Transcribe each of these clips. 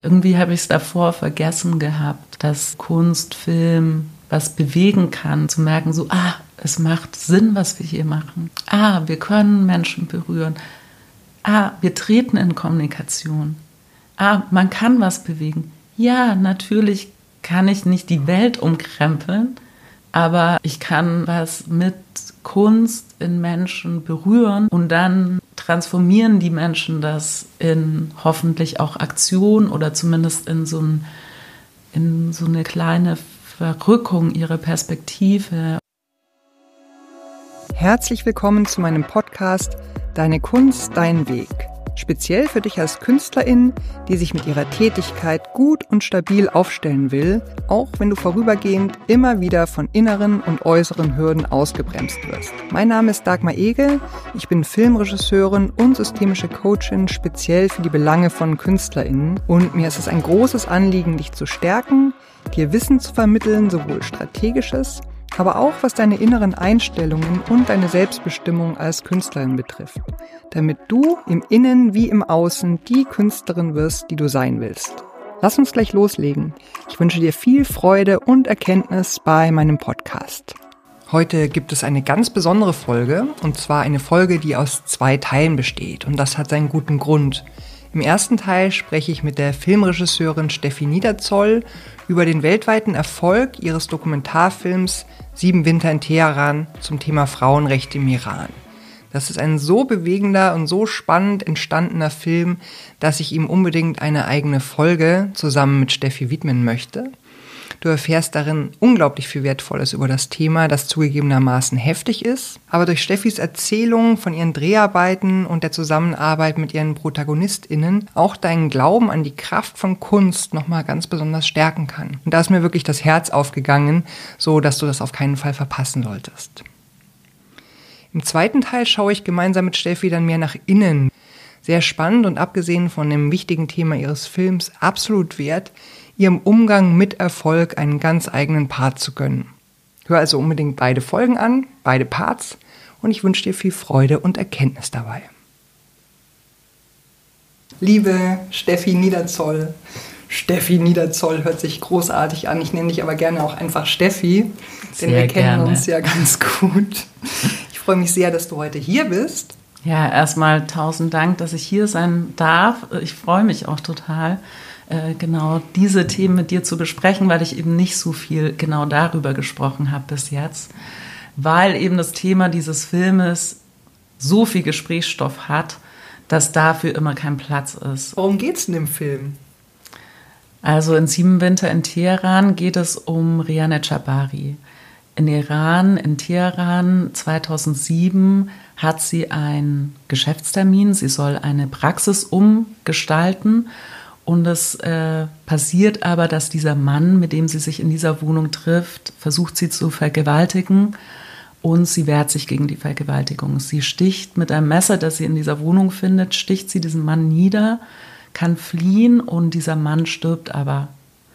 Irgendwie habe ich es davor vergessen gehabt, dass Kunst, Film was bewegen kann, zu merken, so, es macht Sinn, was wir hier machen. Wir können Menschen berühren. Wir treten in Kommunikation. Man kann was bewegen. Ja, natürlich kann ich nicht die Welt umkrempeln, aber ich kann was mit Kunst in Menschen berühren und dann transformieren die Menschen das in hoffentlich auch Aktion oder zumindest in so eine kleine Verrückung ihrer Perspektive. Herzlich willkommen zu meinem Podcast Deine Kunst, dein Weg. Speziell für dich als Künstlerin, die sich mit ihrer Tätigkeit gut und stabil aufstellen will, auch wenn du vorübergehend immer wieder von inneren und äußeren Hürden ausgebremst wirst. Mein Name ist Dagmar Egel, ich bin Filmregisseurin und systemische Coachin speziell für die Belange von KünstlerInnen und mir ist es ein großes Anliegen, dich zu stärken, dir Wissen zu vermitteln, sowohl strategisches, aber auch was deine inneren Einstellungen und deine Selbstbestimmung als Künstlerin betrifft, damit du im Innen wie im Außen die Künstlerin wirst, die du sein willst. Lass uns gleich loslegen. Ich wünsche dir viel Freude und Erkenntnis bei meinem Podcast. Heute gibt es eine ganz besondere Folge, und zwar eine Folge, die aus 2 Teilen besteht, und das hat seinen guten Grund. Im ersten Teil spreche ich mit der Filmregisseurin Steffi Niederzoll über den weltweiten Erfolg ihres Dokumentarfilms 7 Winter in Teheran zum Thema Frauenrechte im Iran. Das ist ein so bewegender und so spannend entstandener Film, dass ich ihm unbedingt eine eigene Folge zusammen mit Steffi widmen möchte. Du erfährst darin unglaublich viel Wertvolles über das Thema, das zugegebenermaßen heftig ist, aber durch Steffis Erzählung von ihren Dreharbeiten und der Zusammenarbeit mit ihren ProtagonistInnen auch deinen Glauben an die Kraft von Kunst nochmal ganz besonders stärken kann. Und da ist mir wirklich das Herz aufgegangen, so dass du das auf keinen Fall verpassen solltest. Im zweiten Teil schaue ich gemeinsam mit Steffi dann mehr nach innen. Sehr spannend und abgesehen von dem wichtigen Thema ihres Films absolut wert, ihrem Umgang mit Erfolg einen ganz eigenen Part zu gönnen. Hör also unbedingt beide Folgen an, beide Parts, und ich wünsche dir viel Freude und Erkenntnis dabei. Liebe Steffi Niederzoll, Steffi Niederzoll hört sich großartig an, ich nenne dich aber gerne auch einfach Steffi, denn wir kennen uns ja ganz gut. Ich freue mich sehr, dass du heute hier bist. Ja, erstmal 1000 Dank, dass ich hier sein darf. Ich freue mich auch total, genau diese Themen mit dir zu besprechen, weil ich eben nicht so viel genau darüber gesprochen habe bis jetzt, weil eben das Thema dieses Filmes so viel Gesprächsstoff hat, dass dafür immer kein Platz ist. Worum geht's denn im Film? Also in 7 Winter in Teheran geht es um Rihanna Jabari. In Iran, in Teheran 2007 hat sie einen Geschäftstermin. Sie soll eine Praxis umgestalten. Und es passiert aber, dass dieser Mann, mit dem sie sich in dieser Wohnung trifft, versucht sie zu vergewaltigen. Und sie wehrt sich gegen die Vergewaltigung. Sie sticht mit einem Messer, das sie in dieser Wohnung findet, sticht sie diesen Mann nieder, kann fliehen und dieser Mann stirbt aber.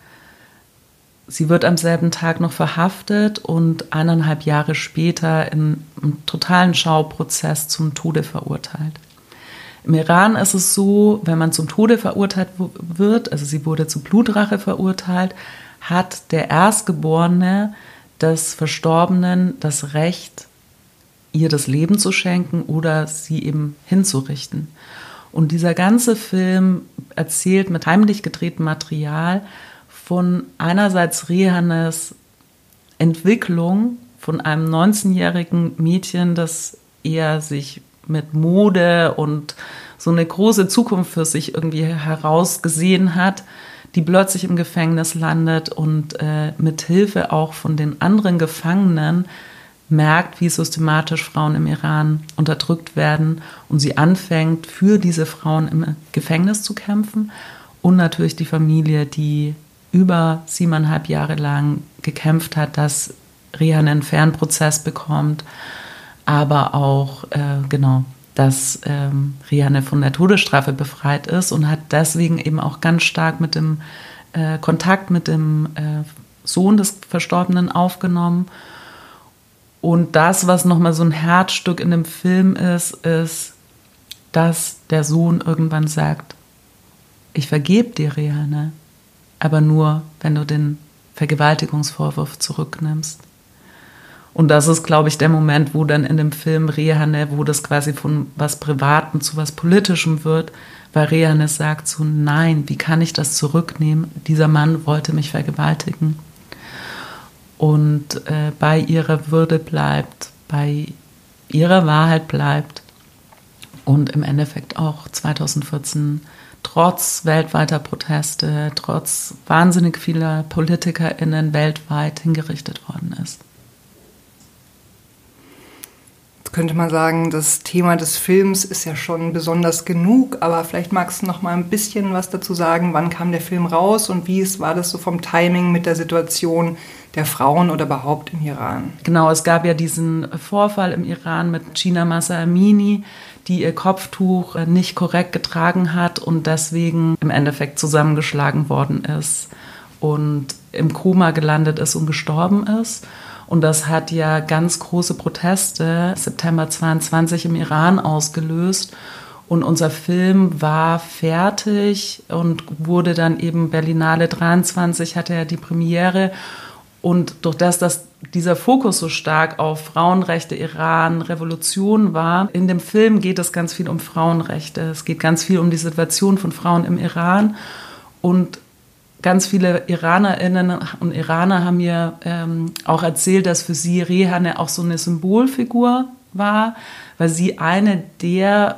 Sie wird am selben Tag noch verhaftet und 1,5 Jahre später in einem totalen Schauprozess zum Tode verurteilt. Im Iran ist es so, wenn man zum Tode verurteilt wird, also sie wurde zu Blutrache verurteilt, hat der Erstgeborene des Verstorbenen das Recht, ihr das Leben zu schenken oder sie eben hinzurichten. Und dieser ganze Film erzählt mit heimlich gedrehtem Material von einerseits Rihannas Entwicklung von einem 19-jährigen Mädchen, das eher sich mit Mode und so eine große Zukunft für sich irgendwie herausgesehen hat, die plötzlich im Gefängnis landet und mit Hilfe auch von den anderen Gefangenen merkt, wie systematisch Frauen im Iran unterdrückt werden und sie anfängt, für diese Frauen im Gefängnis zu kämpfen und natürlich die Familie, die über 7,5 Jahre lang gekämpft hat, dass Rihanna einen fairen Prozess bekommt, aber auch, dass Rihanna von der Todesstrafe befreit ist und hat deswegen eben auch ganz stark mit dem Kontakt mit dem Sohn des Verstorbenen aufgenommen. Und das, was nochmal so ein Herzstück in dem Film ist, dass der Sohn irgendwann sagt, ich vergebe dir, Rehane, aber nur, wenn du den Vergewaltigungsvorwurf zurücknimmst. Und das ist, glaube ich, der Moment, wo dann in dem Film Rehane, wo das quasi von was Privatem zu was Politischem wird, weil Rehane sagt so, nein, wie kann ich das zurücknehmen? Dieser Mann wollte mich vergewaltigen. Und bei ihrer Würde bleibt, bei ihrer Wahrheit bleibt und im Endeffekt auch 2014 trotz weltweiter Proteste, trotz wahnsinnig vieler PolitikerInnen weltweit hingerichtet worden ist. Könnte man sagen, das Thema des Films ist ja schon besonders genug, aber vielleicht magst du noch mal ein bisschen was dazu sagen, wann kam der Film raus und war das so vom Timing mit der Situation der Frauen oder überhaupt im Iran? Genau, es gab ja diesen Vorfall im Iran mit Jina Mahsa Amini, die ihr Kopftuch nicht korrekt getragen hat und deswegen im Endeffekt zusammengeschlagen worden ist und im Koma gelandet ist und gestorben ist. Und das hat ja ganz große Proteste September 22 im Iran ausgelöst. Und unser Film war fertig und wurde dann eben Berlinale 23, hatte ja die Premiere. Und durch das, dass dieser Fokus so stark auf Frauenrechte, Iran, Revolution war, in dem Film geht es ganz viel um Frauenrechte. Es geht ganz viel um die Situation von Frauen im Iran. Und ganz viele IranerInnen und Iraner haben mir auch erzählt, dass für sie Rehane auch so eine Symbolfigur war, weil sie eine der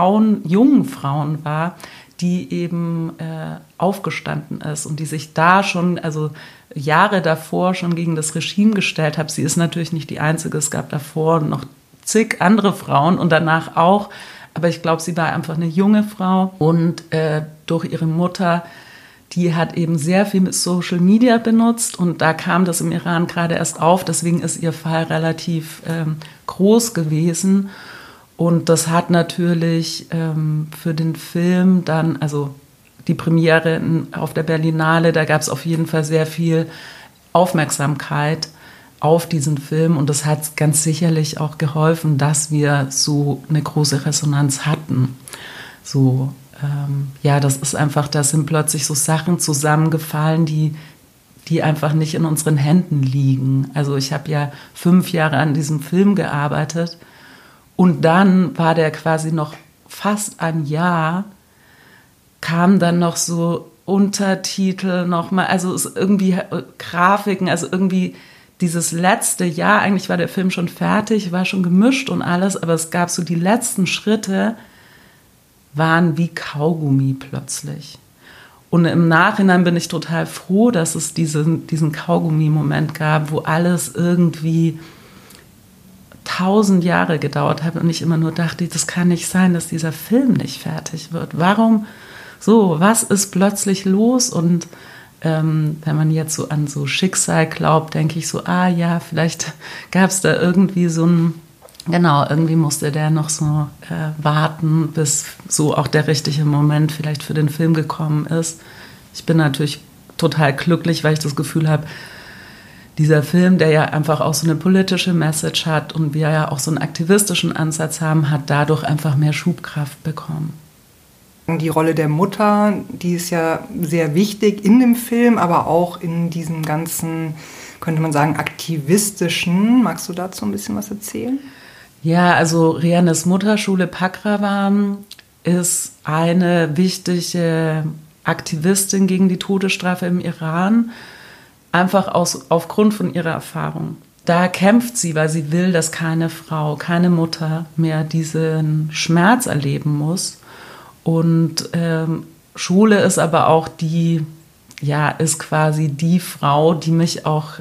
jungen Frauen war, die eben aufgestanden ist und die sich da schon, also Jahre davor schon gegen das Regime gestellt hat. Sie ist natürlich nicht die Einzige, es gab davor noch zig andere Frauen und danach auch, aber ich glaube, sie war einfach eine junge Frau und durch ihre Mutter, die hat eben sehr viel mit Social Media benutzt und da kam das im Iran gerade erst auf, deswegen ist ihr Fall relativ groß gewesen und das hat natürlich für den Film dann, also die Premiere auf der Berlinale, da gab es auf jeden Fall sehr viel Aufmerksamkeit auf diesen Film und das hat ganz sicherlich auch geholfen, dass wir so eine große Resonanz hatten. So, ja, das ist einfach, da sind plötzlich so Sachen zusammengefallen, die einfach nicht in unseren Händen liegen. Also ich habe ja 5 Jahre an diesem Film gearbeitet und dann war der quasi noch fast ein Jahr, kam dann noch so Untertitel nochmal, also irgendwie Grafiken, also irgendwie dieses letzte Jahr, eigentlich war der Film schon fertig, war schon gemischt und alles, aber es gab so die letzten Schritte, waren wie Kaugummi plötzlich. Und im Nachhinein bin ich total froh, dass es diesen Kaugummi-Moment gab, wo alles irgendwie 1000 Jahre gedauert hat und ich immer nur dachte, das kann nicht sein, dass dieser Film nicht fertig wird. Warum so? Was ist plötzlich los? Und wenn man jetzt so an so Schicksal glaubt, denke ich so, ja, vielleicht gab es da irgendwie so ein, genau, irgendwie musste der noch so warten, bis so auch der richtige Moment vielleicht für den Film gekommen ist. Ich bin natürlich total glücklich, weil ich das Gefühl habe, dieser Film, der ja einfach auch so eine politische Message hat und wir ja auch so einen aktivistischen Ansatz haben, hat dadurch einfach mehr Schubkraft bekommen. Die Rolle der Mutter, die ist ja sehr wichtig in dem Film, aber auch in diesem ganzen, könnte man sagen, aktivistischen. Magst du dazu ein bisschen was erzählen? Ja, also Rehanes Mutter, Sholeh Pakrawan, ist eine wichtige Aktivistin gegen die Todesstrafe im Iran, einfach aufgrund von ihrer Erfahrung. Da kämpft sie, weil sie will, dass keine Frau, keine Mutter mehr diesen Schmerz erleben muss. Und Sholeh ist aber auch ist quasi die Frau, die mich auch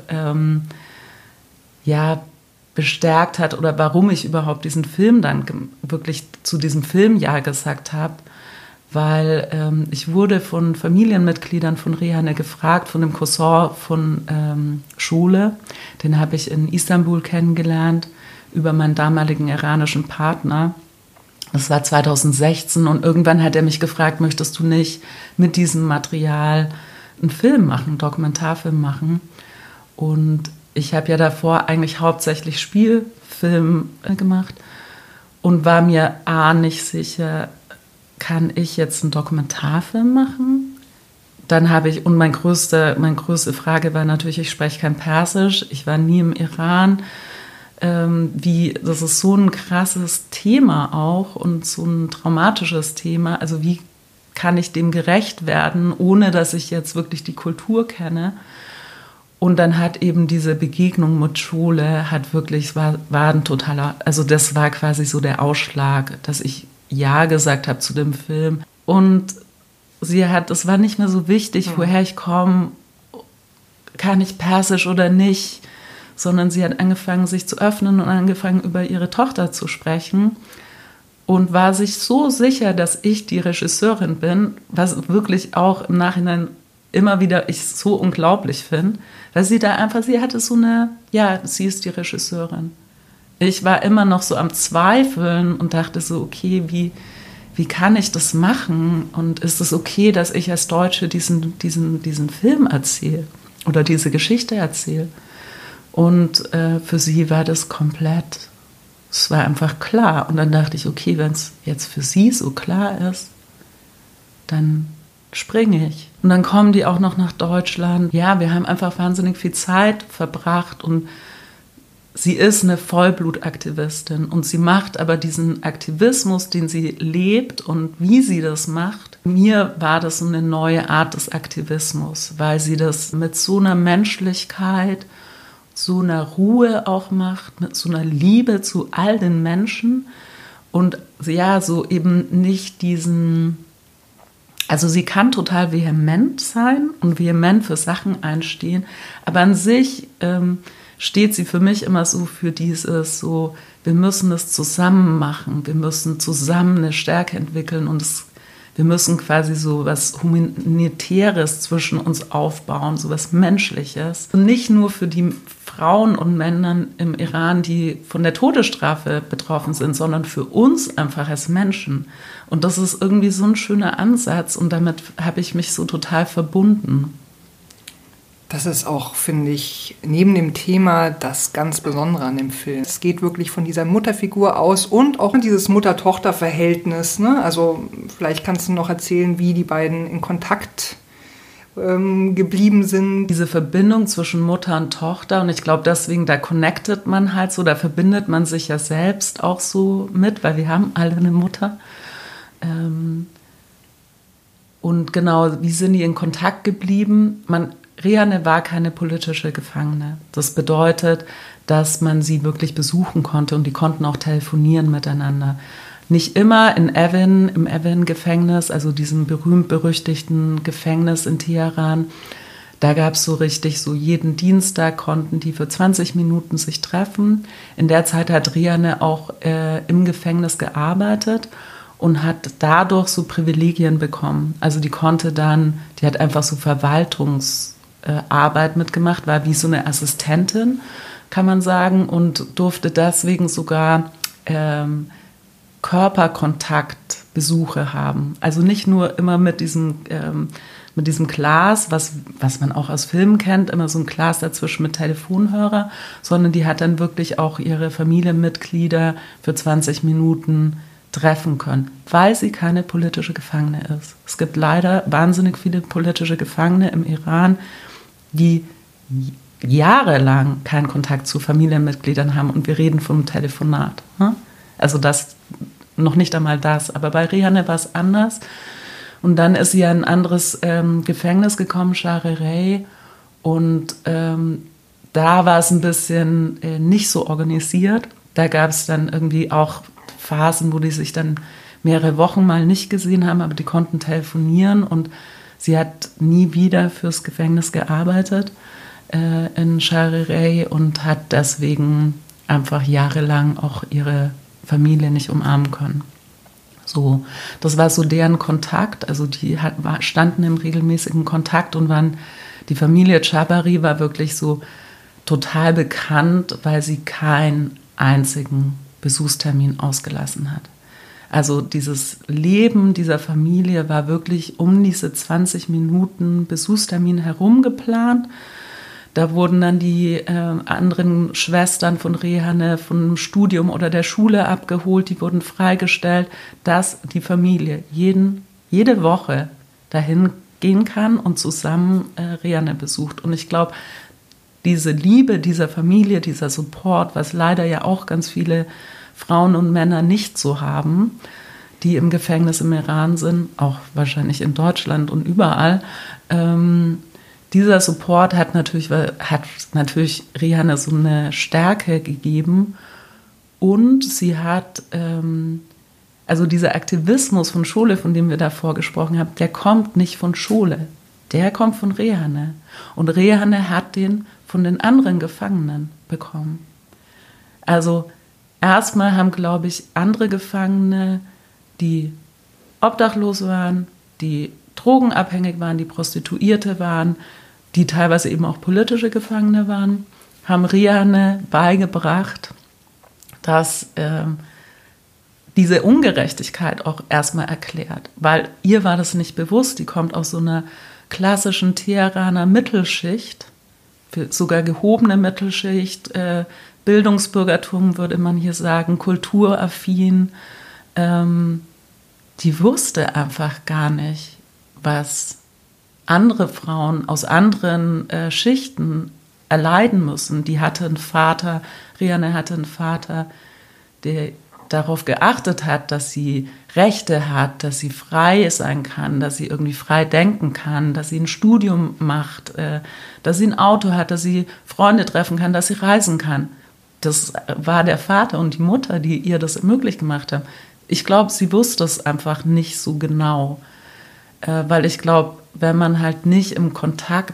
bestärkt hat oder warum ich überhaupt diesen Film dann wirklich zu diesem Film ja gesagt habe, weil ich wurde von Familienmitgliedern von Rehane gefragt, von dem Cousin von Sholeh, den habe ich in Istanbul kennengelernt, über meinen damaligen iranischen Partner. Das war 2016 und irgendwann hat er mich gefragt, möchtest du nicht mit diesem Material einen Film machen, einen Dokumentarfilm machen? Und ich habe ja davor eigentlich hauptsächlich Spielfilm gemacht und war mir nicht sicher, kann ich jetzt einen Dokumentarfilm machen? Dann habe ich, und meine größte Frage war natürlich, ich spreche kein Persisch, ich war nie im Iran. Das ist so ein krasses Thema auch und so ein traumatisches Thema. Also wie kann ich dem gerecht werden, ohne dass ich jetzt wirklich die Kultur kenne? Und dann hat eben diese Begegnung mit Sholeh war ein totaler, also das war quasi so der Ausschlag, dass ich Ja gesagt habe zu dem Film. Und es war nicht mehr so wichtig, woher ich komme, kann ich Persisch oder nicht, sondern sie hat angefangen, sich zu öffnen und angefangen, über ihre Tochter zu sprechen und war sich so sicher, dass ich die Regisseurin bin, was wirklich auch im Nachhinein immer wieder ich so unglaublich finde, weil sie hatte so sie ist die Regisseurin. Ich war immer noch so am Zweifeln und dachte so, okay, wie kann ich das machen? Und ist es okay, dass ich als Deutsche diesen Film erzähle oder diese Geschichte erzähle? Und für sie war das komplett, es war einfach klar. Und dann dachte ich, okay, wenn es jetzt für sie so klar ist, dann springe ich. Und dann kommen die auch noch nach Deutschland. Ja, wir haben einfach wahnsinnig viel Zeit verbracht und sie ist eine Vollblutaktivistin und sie macht aber diesen Aktivismus, den sie lebt und wie sie das macht. Mir war das eine neue Art des Aktivismus, weil sie das mit so einer Menschlichkeit, so einer Ruhe auch macht, mit so einer Liebe zu all den Menschen und ja, so eben nicht also sie kann total vehement sein und vehement für Sachen einstehen, aber an sich steht sie für mich immer so für dieses so, wir müssen es zusammen machen, wir müssen zusammen eine Stärke entwickeln und wir müssen quasi so was Humanitäres zwischen uns aufbauen, so was Menschliches. Und nicht nur für die Frauen und Männer im Iran, die von der Todesstrafe betroffen sind, sondern für uns einfach als Menschen. Und das ist irgendwie so ein schöner Ansatz und damit habe ich mich so total verbunden. Das ist auch, finde ich, neben dem Thema das ganz Besondere an dem Film. Es geht wirklich von dieser Mutterfigur aus und auch dieses Mutter-Tochter-Verhältnis. Ne? Also vielleicht kannst du noch erzählen, wie die beiden in Kontakt geblieben sind. Diese Verbindung zwischen Mutter und Tochter und ich glaube deswegen, da connectet man halt so, da verbindet man sich ja selbst auch so mit, weil wir haben alle eine Mutter. Und genau, wie sind die in Kontakt geblieben? Rihanna war keine politische Gefangene. Das bedeutet, dass man sie wirklich besuchen konnte und die konnten auch telefonieren miteinander. Nicht immer im Evin-Gefängnis, also diesem berühmt-berüchtigten Gefängnis in Teheran. Da gab es so richtig, so jeden Dienstag konnten die für 20 Minuten sich treffen. In der Zeit hat Rihanna auch im Gefängnis gearbeitet und hat dadurch so Privilegien bekommen. Also die hat einfach so Verwaltungsarbeit mitgemacht, war wie so eine Assistentin, kann man sagen, und durfte deswegen sogar Körperkontaktbesuche haben. Also nicht nur immer mit diesem Glas, was man auch aus Filmen kennt, immer so ein Glas dazwischen mit Telefonhörer, sondern die hat dann wirklich auch ihre Familienmitglieder für 20 Minuten treffen können, weil sie keine politische Gefangene ist. Es gibt leider wahnsinnig viele politische Gefangene im Iran, die jahrelang keinen Kontakt zu Familienmitgliedern haben und wir reden vom Telefonat. Also das, noch nicht einmal das, aber bei Rihanna war es anders. Und dann ist sie in ein anderes Gefängnis gekommen, Shahrereh, und da war es ein bisschen nicht so organisiert. Da gab es dann irgendwie auch Phasen, wo die sich dann mehrere Wochen mal nicht gesehen haben, aber die konnten telefonieren und sie hat nie wieder fürs Gefängnis gearbeitet in Shahrereh und hat deswegen einfach jahrelang auch ihre Familie nicht umarmen können. So, das war so deren Kontakt, also die standen im regelmäßigen Kontakt und die Familie Chabari war wirklich so total bekannt, weil sie keinen einzigen Besuchstermin ausgelassen hat. Also dieses Leben dieser Familie war wirklich um diese 20 Minuten Besuchstermin herum geplant. Da wurden dann die anderen Schwestern von Rehane vom Studium oder der Schule abgeholt, die wurden freigestellt, dass die Familie jede Woche dahin gehen kann und zusammen Rehane besucht. Und ich glaube, diese Liebe dieser Familie, dieser Support, was leider ja auch ganz viele Frauen und Männer nicht so haben, die im Gefängnis im Iran sind, auch wahrscheinlich in Deutschland und überall, dieser Support hat natürlich Rehane so eine Stärke gegeben und sie hat, also dieser Aktivismus von Schule, von dem wir davor gesprochen haben, der kommt nicht von Schule, der kommt von Rehane. Und Rehane hat den von den anderen Gefangenen bekommen. Also erstmal haben, glaube ich, andere Gefangene, die obdachlos waren, die drogenabhängig waren, die Prostituierte waren, die teilweise eben auch politische Gefangene waren, haben Rehane beigebracht, dass diese Ungerechtigkeit auch erstmal erklärt. Weil ihr war das nicht bewusst, die kommt aus so einer klassischen Teheraner Mittelschicht, sogar gehobene Mittelschicht, Bildungsbürgertum würde man hier sagen, kulturaffin. Die wusste einfach gar nicht, was andere Frauen aus anderen Schichten erleiden müssen. Die hatte einen Vater, Rehane hatte einen Vater, der darauf geachtet hat, dass sie Rechte hat, dass sie frei sein kann, dass sie irgendwie frei denken kann, dass sie ein Studium macht, dass sie ein Auto hat, dass sie Freunde treffen kann, dass sie reisen kann. Das war der Vater und die Mutter, die ihr das möglich gemacht haben. Ich glaube, sie wusste es einfach nicht so genau, weil ich glaube, wenn man halt nicht im Kontakt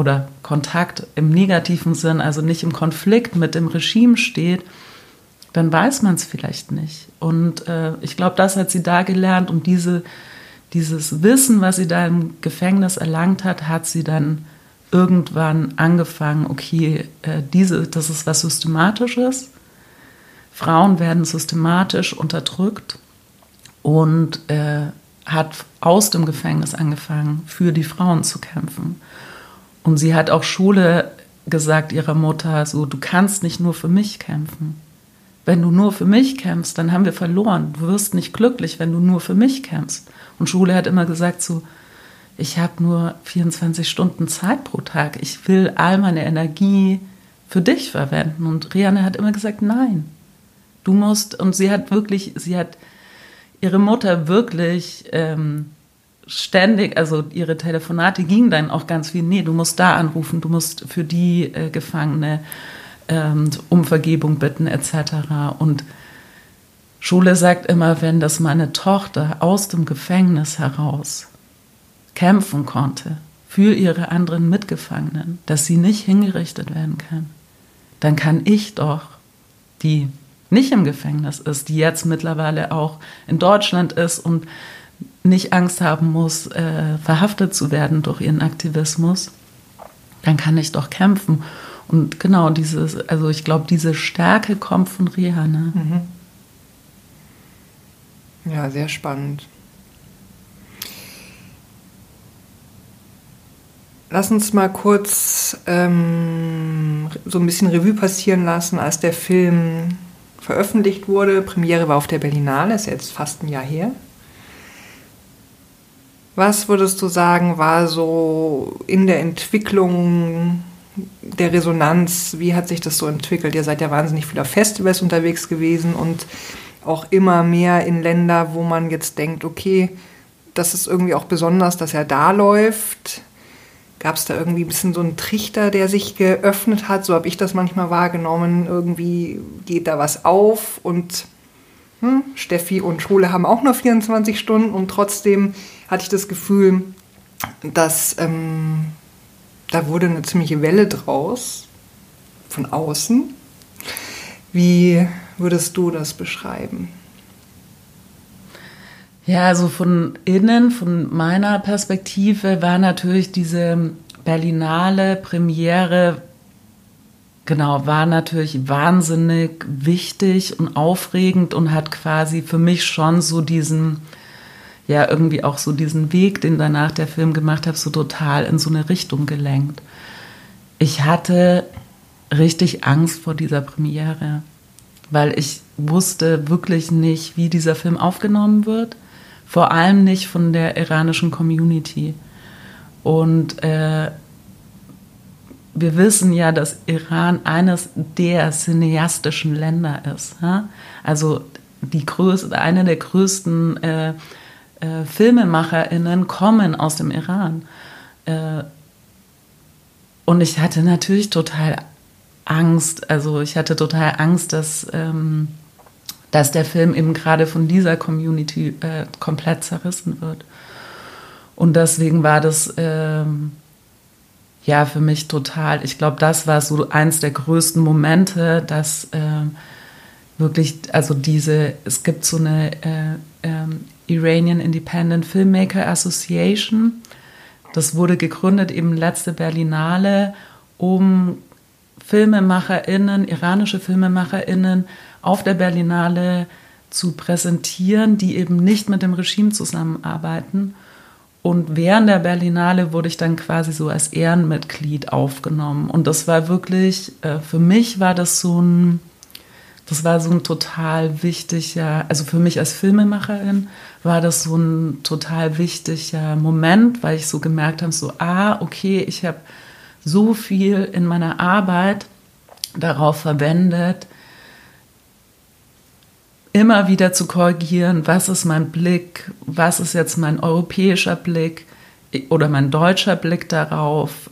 im negativen Sinn, also nicht im Konflikt mit dem Regime steht, dann weiß man es vielleicht nicht. Und ich glaube, das hat sie da gelernt und dieses Wissen, was sie da im Gefängnis erlangt hat, hat sie dann irgendwann angefangen, okay, das ist was Systematisches. Frauen werden systematisch unterdrückt und hat aus dem Gefängnis angefangen, für die Frauen zu kämpfen. Und sie hat auch Schule gesagt ihrer Mutter, so, du kannst nicht nur für mich kämpfen. Wenn du nur für mich kämpfst, dann haben wir verloren. Du wirst nicht glücklich, wenn du nur für mich kämpfst. Und Schule hat immer gesagt so, ich habe nur 24 Stunden Zeit pro Tag. Ich will all meine Energie für dich verwenden. Und Rehane hat immer gesagt, nein, du musst. Und sie hat ihre Mutter wirklich ständig, also ihre Telefonate gingen dann auch ganz viel, nee, du musst da anrufen, du musst für die Gefangene um Vergebung bitten etc. Und Schule sagt immer, wenn das meine Tochter aus dem Gefängnis heraus kämpfen konnte für ihre anderen Mitgefangenen, dass sie nicht hingerichtet werden kann, dann kann ich doch, die nicht im Gefängnis ist, die jetzt mittlerweile auch in Deutschland ist und nicht Angst haben muss, verhaftet zu werden durch ihren Aktivismus, dann kann ich doch kämpfen. Und genau ich glaube, diese Stärke kommt von Rehane. Ja, sehr spannend. Lass uns mal kurz so ein bisschen Revue passieren lassen, als der Film veröffentlicht wurde. Premiere war auf der Berlinale, ist jetzt fast ein Jahr her. Was würdest du sagen, war so in der Entwicklung der Resonanz, wie hat sich das so entwickelt? Ihr seid ja wahnsinnig viel auf Festivals unterwegs gewesen und auch immer mehr in Länder, wo man jetzt denkt, okay, das ist irgendwie auch besonders, dass er da läuft. Gab es da irgendwie ein bisschen so einen Trichter, der sich geöffnet hat? So habe ich das manchmal wahrgenommen. Irgendwie geht da was auf und Steffi und Schule haben auch nur 24 Stunden und trotzdem hatte ich das Gefühl, dass da wurde eine ziemliche Welle draus, von außen. Wie würdest du das beschreiben? Ja, also von innen, von meiner Perspektive war natürlich diese Berlinale Premiere, war natürlich wahnsinnig wichtig und aufregend und hat quasi für mich schon so diesen Weg, den danach der Film gemacht hat, so total in so eine Richtung gelenkt. Ich hatte richtig Angst vor dieser Premiere, weil ich wusste wirklich nicht, wie dieser Film aufgenommen wird. Vor allem nicht von der iranischen Community. Und wir wissen ja, dass Iran eines der cineastischen Länder ist. Ha? Also eine der größten FilmemacherInnen kommen aus dem Iran. Und ich hatte natürlich total Angst. Also ich hatte total Angst, dass der Film eben gerade von dieser Community komplett zerrissen wird. Und deswegen war das für mich total, ich glaube, das war so eins der größten Momente, dass wirklich, also es gibt so eine Iranian Independent Filmmaker Association. Das wurde gegründet eben letzte Berlinale, um iranische FilmemacherInnen auf der Berlinale zu präsentieren, die eben nicht mit dem Regime zusammenarbeiten. Und während der Berlinale wurde ich dann quasi so als Ehrenmitglied aufgenommen. Und das war wirklich, für mich war das so ein total wichtiger, also für mich als Filmemacherin war das so ein total wichtiger Moment, weil ich so gemerkt habe, okay, ich habe so viel in meiner Arbeit darauf verwendet, immer wieder zu korrigieren, was ist mein Blick, was ist jetzt mein europäischer Blick oder mein deutscher Blick darauf,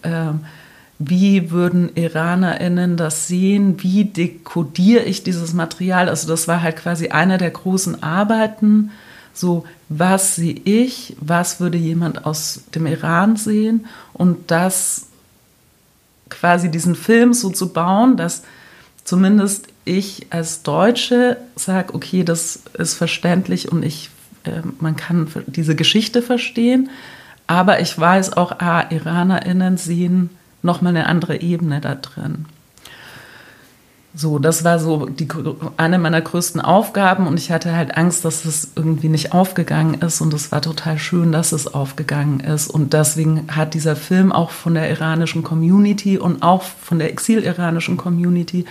wie würden IranerInnen das sehen, wie dekodiere ich dieses Material, also das war halt quasi eine der großen Arbeiten, so was sehe ich, was würde jemand aus dem Iran sehen und das quasi diesen Film so zu bauen, dass zumindest ich als Deutsche sage, okay, das ist verständlich und man kann diese Geschichte verstehen, aber ich weiß auch, IranerInnen sehen nochmal eine andere Ebene da drin. So, das war so eine meiner größten Aufgaben und ich hatte halt Angst, dass es irgendwie nicht aufgegangen ist und es war total schön, dass es aufgegangen ist und deswegen hat dieser Film auch von der iranischen Community und auch von der exil-iranischen Community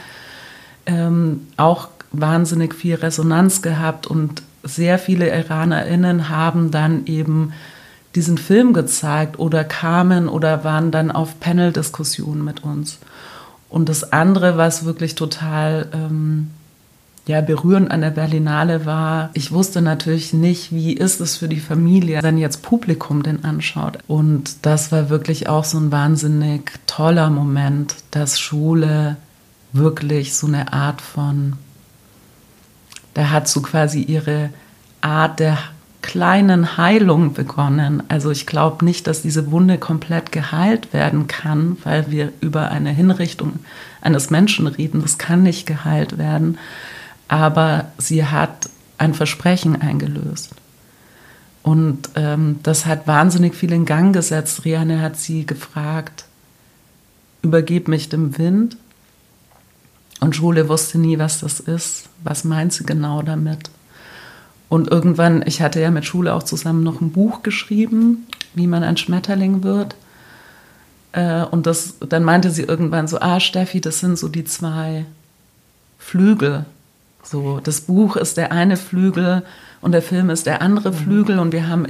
auch wahnsinnig viel Resonanz gehabt und sehr viele IranerInnen haben dann eben diesen Film gezeigt oder kamen oder waren dann auf Panel-Diskussionen mit uns. Und das andere, was wirklich total berührend an der Berlinale war, ich wusste natürlich nicht, wie ist es für die Familie, wenn jetzt Publikum den anschaut. Und das war wirklich auch so ein wahnsinnig toller Moment, dass Schule wirklich so eine Art von, da hat so quasi ihre Art der kleinen Heilung begonnen. Also ich glaube nicht, dass diese Wunde komplett geheilt werden kann, weil wir über eine Hinrichtung eines Menschen reden. Das kann nicht geheilt werden. Aber sie hat ein Versprechen eingelöst. Und das hat wahnsinnig viel in Gang gesetzt. Rihanna hat sie gefragt, übergib mich dem Wind. Und Schule wusste nie, was das ist. Was meint sie genau damit? Und irgendwann, ich hatte ja mit Schule auch zusammen noch ein Buch geschrieben, wie man ein Schmetterling wird. Und dann meinte sie irgendwann so, Steffi, das sind so die zwei Flügel. So, das Buch ist der eine Flügel und der Film ist der andere Flügel. Und wir haben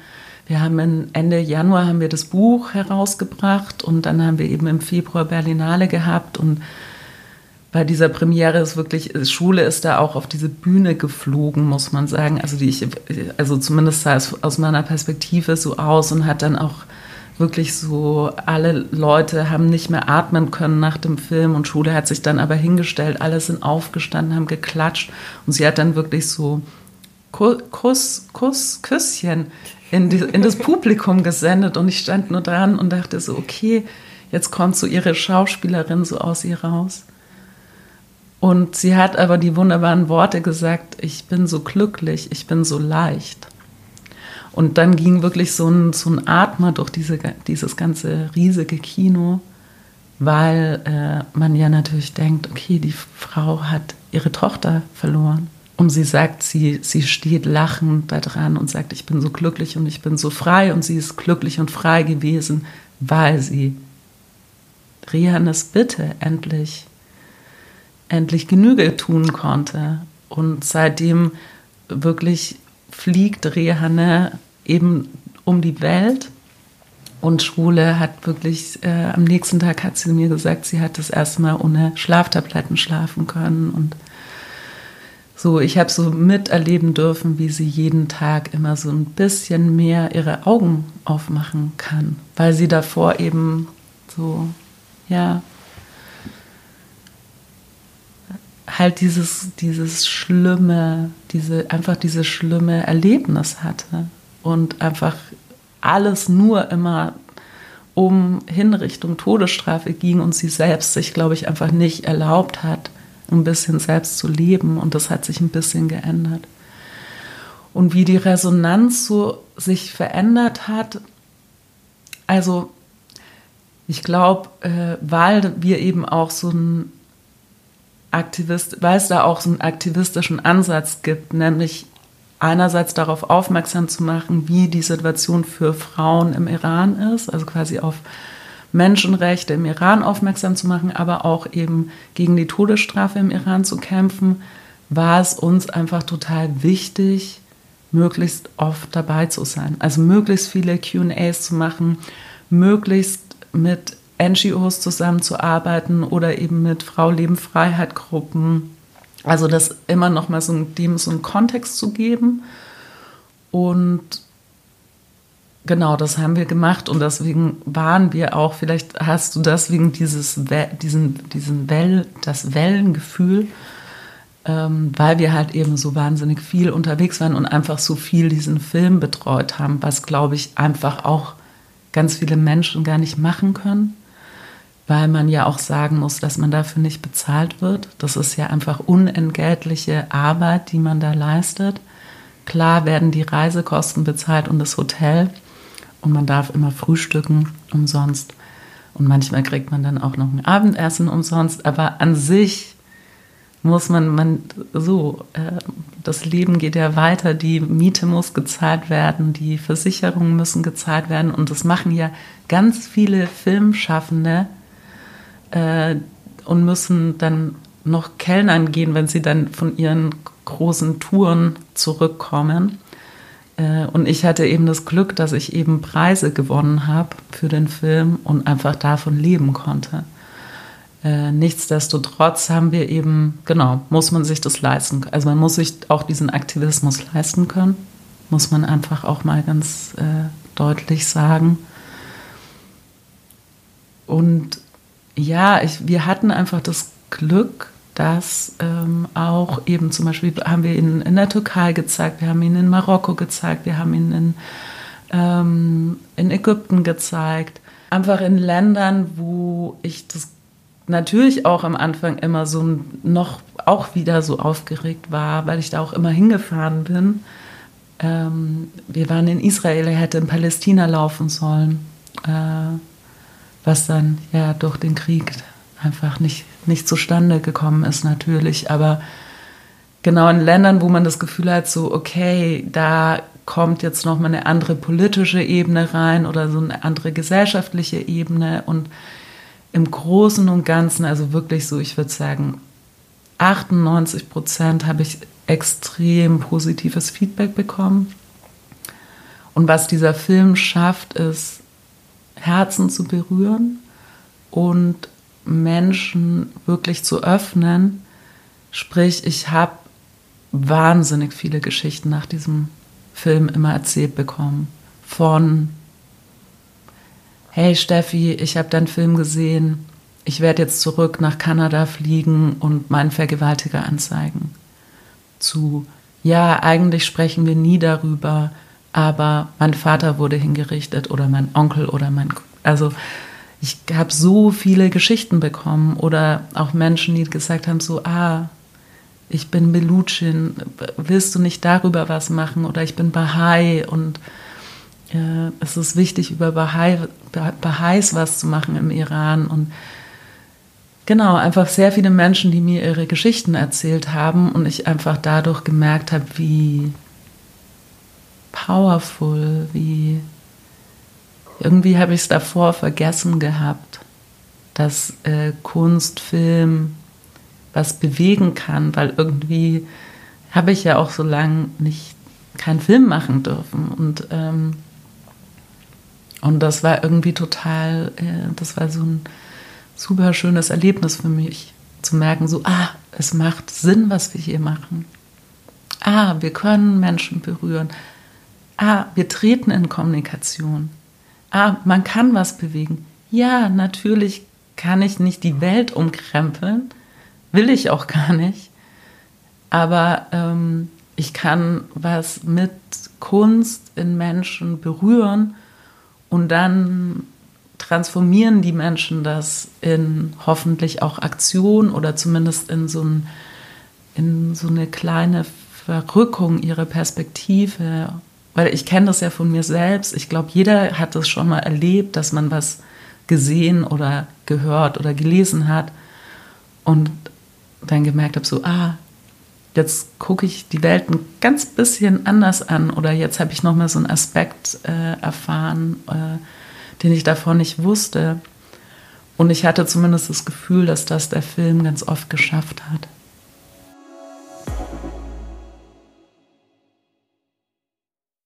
Ende Januar haben wir das Buch herausgebracht und dann haben wir eben im Februar Berlinale gehabt und bei dieser Premiere ist wirklich, Schule ist da auch auf diese Bühne geflogen, muss man sagen. Also zumindest sah es aus meiner Perspektive so aus und hat dann auch wirklich so, alle Leute haben nicht mehr atmen können nach dem Film und Schule hat sich dann aber hingestellt, alle sind aufgestanden, haben geklatscht und sie hat dann wirklich so Küsschen in das Publikum gesendet und ich stand nur dran und dachte so, okay, jetzt kommt so ihre Schauspielerin so aus ihr raus. Und sie hat aber die wunderbaren Worte gesagt, ich bin so glücklich, ich bin so leicht. Und dann ging wirklich so ein Atmer durch dieses ganze riesige Kino, weil man ja natürlich denkt, okay, die Frau hat ihre Tochter verloren. Und sie sagt, sie steht lachend da dran und sagt, ich bin so glücklich und ich bin so frei. Und sie ist glücklich und frei gewesen, weil sie Rihannes Bitte endlich Genüge tun konnte. Und seitdem wirklich fliegt Rihanna eben um die Welt. Und Schwule hat wirklich, am nächsten Tag hat sie mir gesagt, sie hat das erste Mal ohne Schlaftabletten schlafen können. Und so, ich habe so miterleben dürfen, wie sie jeden Tag immer so ein bisschen mehr ihre Augen aufmachen kann. Weil sie davor eben so, ja, halt dieses schlimme, dieses schlimme Erlebnis hatte. Und einfach alles nur immer um Hinrichtung, Todesstrafe ging und sie selbst sich, glaube ich, einfach nicht erlaubt hat, ein bisschen selbst zu leben. Und das hat sich ein bisschen geändert. Und wie die Resonanz so sich verändert hat, also ich glaube, weil wir eben auch so ein weil es da auch so einen aktivistischen Ansatz gibt, nämlich einerseits darauf aufmerksam zu machen, wie die Situation für Frauen im Iran ist, also quasi auf Menschenrechte im Iran aufmerksam zu machen, aber auch eben gegen die Todesstrafe im Iran zu kämpfen, war es uns einfach total wichtig, möglichst oft dabei zu sein. Also möglichst viele Q&As zu machen, möglichst mit NGOs zusammenzuarbeiten oder eben mit Frau-Leben-Freiheit-Gruppen. Also das immer noch mal dem so einen Kontext zu geben. Und genau, das haben wir gemacht und deswegen waren wir auch, vielleicht hast du deswegen das Wellengefühl, weil wir halt eben so wahnsinnig viel unterwegs waren und einfach so viel diesen Film betreut haben, was, glaube ich, einfach auch ganz viele Menschen gar nicht machen können, weil man ja auch sagen muss, dass man dafür nicht bezahlt wird. Das ist ja einfach unentgeltliche Arbeit, die man da leistet. Klar werden die Reisekosten bezahlt und das Hotel und man darf immer frühstücken umsonst und manchmal kriegt man dann auch noch ein Abendessen umsonst, aber an sich muss das Leben geht ja weiter, die Miete muss gezahlt werden, die Versicherungen müssen gezahlt werden und das machen ja ganz viele Filmschaffende und müssen dann noch kellnern gehen, wenn sie dann von ihren großen Touren zurückkommen. Und ich hatte eben das Glück, dass ich eben Preise gewonnen habe für den Film und einfach davon leben konnte. Nichtsdestotrotz haben wir eben, muss man sich das leisten. Also man muss sich auch diesen Aktivismus leisten können, muss man einfach auch mal ganz deutlich sagen. Und ja, wir hatten einfach das Glück, dass auch eben zum Beispiel haben wir ihn in der Türkei gezeigt, wir haben ihn in Marokko gezeigt, wir haben ihn in Ägypten gezeigt. Einfach in Ländern, wo ich das natürlich auch am Anfang immer so noch auch wieder so aufgeregt war, weil ich da auch immer hingefahren bin. Wir waren in Israel, er hätte in Palästina laufen sollen, was dann ja durch den Krieg einfach nicht zustande gekommen ist natürlich. Aber genau in Ländern, wo man das Gefühl hat, so okay, da kommt jetzt nochmal eine andere politische Ebene rein oder so eine andere gesellschaftliche Ebene und im Großen und Ganzen, also wirklich so, ich würde sagen, 98% habe ich extrem positives Feedback bekommen. Und was dieser Film schafft, ist, Herzen zu berühren und Menschen wirklich zu öffnen. Sprich, ich habe wahnsinnig viele Geschichten nach diesem Film immer erzählt bekommen. Von hey Steffi, ich habe deinen Film gesehen, ich werde jetzt zurück nach Kanada fliegen und meinen Vergewaltiger anzeigen. Zu, ja, eigentlich sprechen wir nie darüber, aber mein Vater wurde hingerichtet oder mein Onkel oder also ich habe so viele Geschichten bekommen oder auch Menschen, die gesagt haben so, ich bin Belutschin, willst du nicht darüber was machen oder ich bin Bahai und es ist wichtig, über Bahais was zu machen im Iran und genau, einfach sehr viele Menschen, die mir ihre Geschichten erzählt haben und ich einfach dadurch gemerkt habe, wie powerful, irgendwie habe ich es davor vergessen gehabt, dass Kunst, Film was bewegen kann, weil irgendwie habe ich ja auch so lange keinen Film machen dürfen. Und das war irgendwie total, das war so ein super schönes Erlebnis für mich, zu merken, so, es macht Sinn, was wir hier machen. Wir können Menschen berühren. Wir treten in Kommunikation. Man kann was bewegen. Ja, natürlich kann ich nicht die Welt umkrempeln, will ich auch gar nicht. Aber ich kann was mit Kunst in Menschen berühren und dann transformieren die Menschen das in hoffentlich auch Aktion oder zumindest in so eine kleine Verrückung ihrer Perspektive. Weil ich kenne das ja von mir selbst. Ich glaube, jeder hat das schon mal erlebt, dass man was gesehen oder gehört oder gelesen hat und dann gemerkt habe, so, jetzt gucke ich die Welt ein ganz bisschen anders an oder jetzt habe ich nochmal so einen Aspekt erfahren, den ich davor nicht wusste. Und ich hatte zumindest das Gefühl, dass das der Film ganz oft geschafft hat.